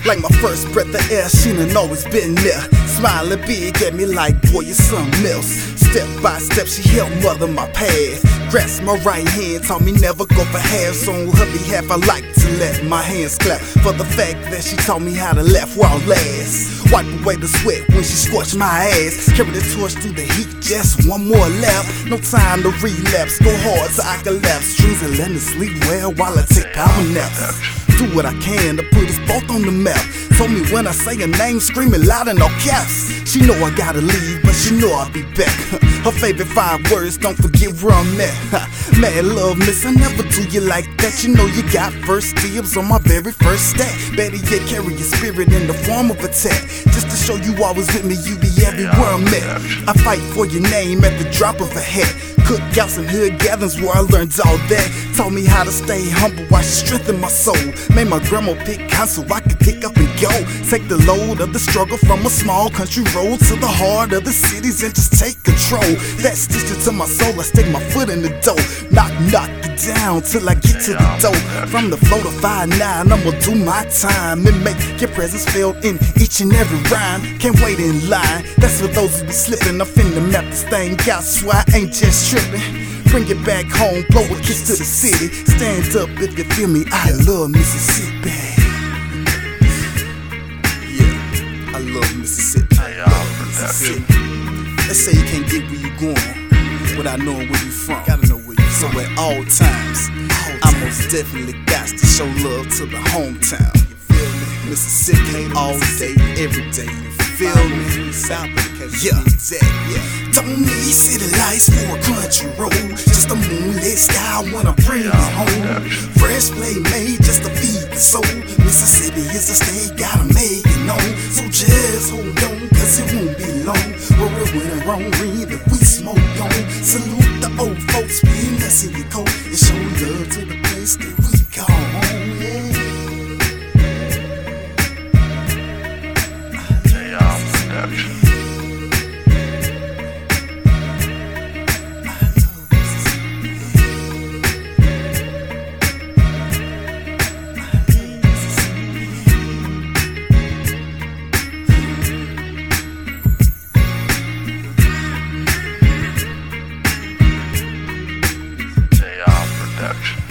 Like my first breath of air, she done always been there. Smiling big at me like, boy, you're something else. Step by step, she helped mother my path. Grasped my right hand, taught me never go for half. So on her behalf, I like to let my hands clap for the fact that she taught me how to laugh while last. Wipe away the sweat when she scorched my ass. Carry the torch through the heat, just one more lap. No time to relapse, go hard so I can lapse. Dreams and let me sleep well while I take power naps. Do what I can to put us both on the map. Told me when I say her name, screaming loud in all caps. She know I gotta leave, but she know I'll be back. Her favorite 5 words, don't forget where I'm at. Mad love, miss, I never do you like that. You know you got first dibs on my very first stack. Better yet, carry your spirit in the form of attack. Just to show you always with me, you be everywhere I'm at. I fight for your name at the drop of a hat. Cookouts and hood gatherings where I learned all that. Taught me how to stay humble while she strengthened my soul. Made my grandma pick cotton so I could pick up and go. Take the load of the struggle from a small country road to the heart of the cities and just take control. That stitched into my soul, I stick my foot in the dough. Knock it down till I get to the door. From the flow to 5'9", I'ma do my time and make your presence felt in each and every rhyme. Can't wait in line, that's for those who be slipping. I'm finna map this thing out so I ain't just tripping. Bring it back home, blow a kiss to the city. Stand up if you feel me, I love Mississippi. Yeah, I love Mississippi. Mississippi. They say you can't get where you going without knowing where you from. Gotta know where you from. So at all times, I most definitely got to show love to the hometown. You feel me? Mississippi all day, every day. You feel me? Yeah. Don't need city lights for a country road. Just a moonlit sky when I bring it home. Fresh play made just to feed the soul. Mississippi is a state, gotta make it known. So just hold on, cause it won't be long. Worry when it wrong ring that we smoke on. Salute the old folks, being less in your coat. And show love to the place that we call home. Yeah. Production.